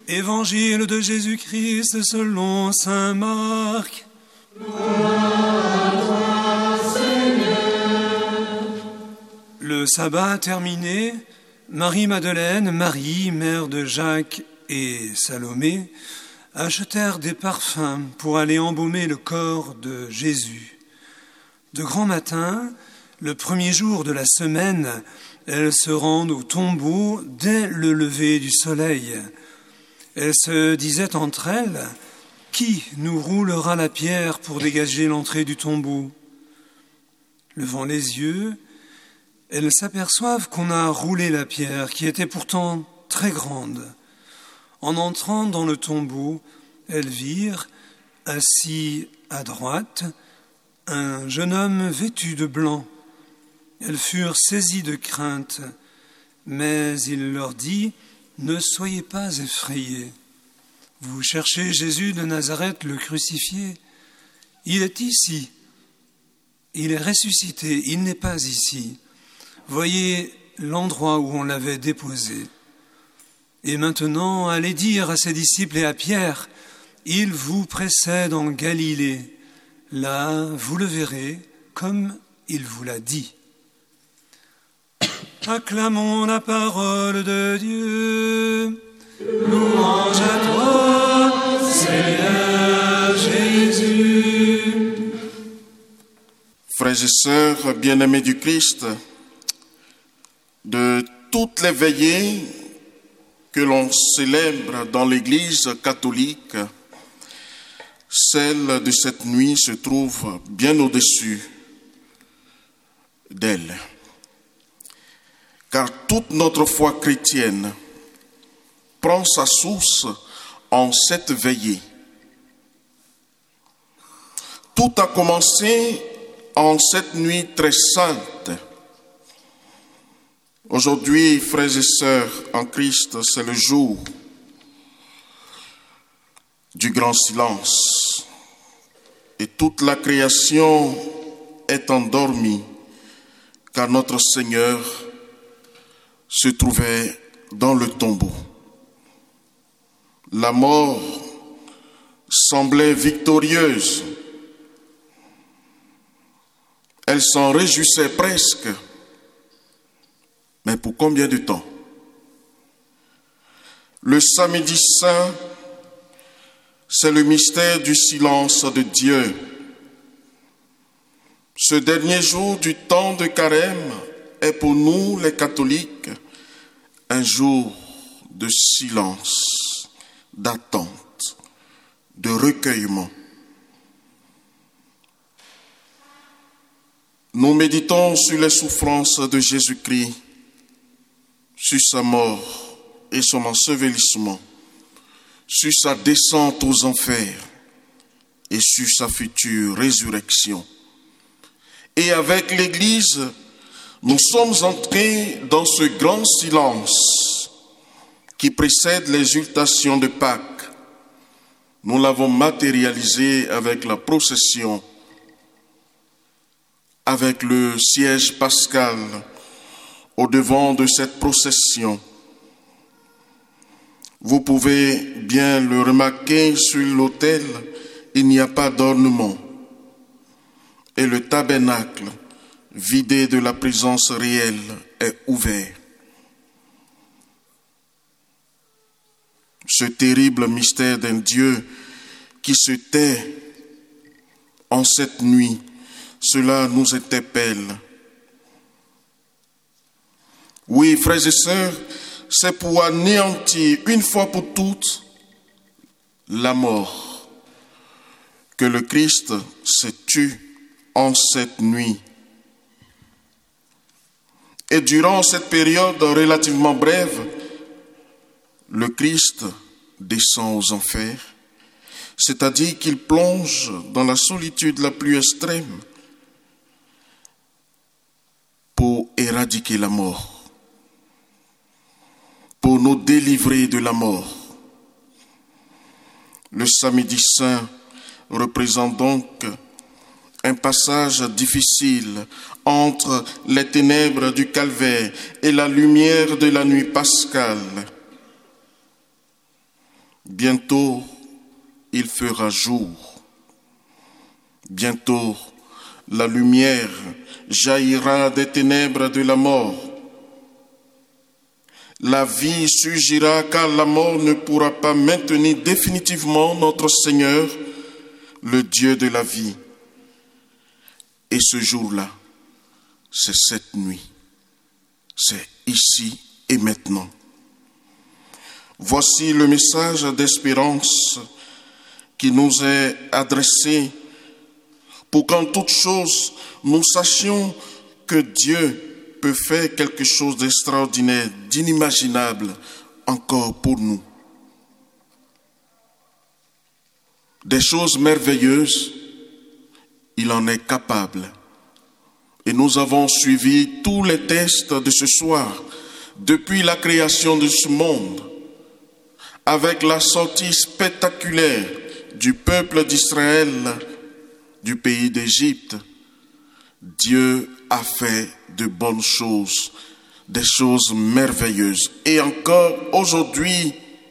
Évangile de Jésus-Christ selon saint Marc. Gloire à toi, Seigneur. Le sabbat terminé, Marie-Madeleine, Marie, mère de Jacques et Salomé, achetèrent des parfums pour aller embaumer le corps de Jésus. De grand matin, le premier jour de la semaine, elles se rendent au tombeau dès le lever du soleil. Elles se disaient entre elles, « Qui nous roulera la pierre pour dégager l'entrée du tombeau ?» Levant les yeux, elles s'aperçoivent qu'on a roulé la pierre, qui était pourtant très grande. En entrant dans le tombeau, elles virent, assis à droite, un jeune homme vêtu de blanc. Elles furent saisies de crainte, mais il leur dit, « Ne soyez pas effrayés. Vous cherchez Jésus de Nazareth, le crucifié. Il est ici. Il est ressuscité. Il n'est pas ici. Voyez l'endroit où on l'avait déposé. Et maintenant, allez dire à ses disciples et à Pierre, il vous précède en Galilée. Là, vous le verrez, comme il vous l'a dit. » Acclamons la parole de Dieu. Louange à toi, Seigneur Jésus. Frères et sœurs bien-aimés du Christ, de toutes les veillées que l'on célèbre dans l'Église catholique, celle de cette nuit se trouve bien au-dessus d'elle. Car toute notre foi chrétienne prend sa source en cette veillée. Tout a commencé en cette nuit très sainte. Aujourd'hui, frères et sœurs en Christ, c'est le jour du grand silence. Et toute la création est endormie, car notre Seigneur se trouvait dans le tombeau. La mort semblait victorieuse. Elle s'en réjouissait presque. Mais pour combien de temps? Le samedi saint, c'est le mystère du silence de Dieu. Ce dernier jour du temps de carême est pour nous, les catholiques, un jour de silence, d'attente, de recueillement. Nous méditons sur les souffrances de Jésus-Christ, sur sa mort et son ensevelissement, sur sa descente aux enfers et sur sa future résurrection. Et avec l'Église, nous sommes entrés dans ce grand silence qui précède l'exultation de Pâques. Nous l'avons matérialisé avec la procession, avec le siège pascal. Au devant de cette procession, vous pouvez bien le remarquer, sur l'autel, il n'y a pas d'ornement. Et le tabernacle, vidé de la présence réelle, est ouvert. Ce terrible mystère d'un Dieu qui se tait en cette nuit, cela nous interpelle. Oui, frères et sœurs, c'est pour anéantir une fois pour toutes la mort que le Christ s'est tué en cette nuit. Et durant cette période relativement brève, le Christ descend aux enfers, c'est-à-dire qu'il plonge dans la solitude la plus extrême pour éradiquer la mort, pour nous délivrer de la mort. Le samedi saint représente donc un passage difficile entre les ténèbres du calvaire et la lumière de la nuit pascale. Bientôt, il fera jour. Bientôt, la lumière jaillira des ténèbres de la mort. La vie surgira car la mort ne pourra pas maintenir définitivement notre Seigneur, le Dieu de la vie. Et ce jour-là, c'est cette nuit. C'est ici et maintenant. Voici le message d'espérance qui nous est adressé pour qu'en toute chose, nous sachions que Dieu peut faire quelque chose d'extraordinaire, d'inimaginable encore pour nous. Des choses merveilleuses, il en est capable. Et nous avons suivi tous les textes de ce soir, depuis la création de ce monde, avec la sortie spectaculaire du peuple d'Israël du pays d'Égypte. Dieu a fait de bonnes choses, des choses merveilleuses. Et encore aujourd'hui,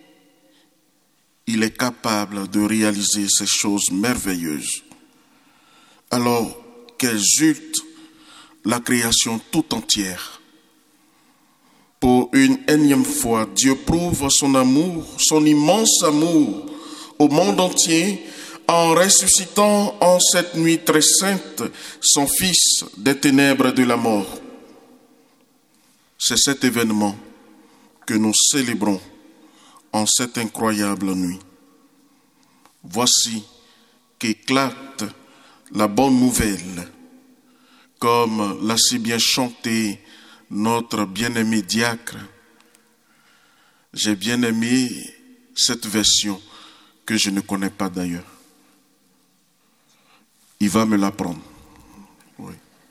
il est capable de réaliser ces choses merveilleuses. Alors qu'exulte la création tout entière. Pour une énième fois, Dieu prouve son amour, son immense amour au monde entier en ressuscitant en cette nuit très sainte son Fils des ténèbres de la mort. C'est cet événement que nous célébrons en cette incroyable nuit. Voici qu'éclate la bonne nouvelle, comme l'a si bien chanté notre bien-aimé diacre. J'ai bien aimé cette version que je ne connais pas d'ailleurs. Il va me l'apprendre. Oui.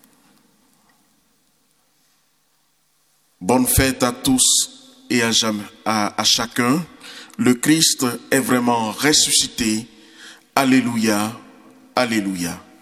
Bonne fête à tous et à chacun. Le Christ est vraiment ressuscité. Alléluia, alléluia.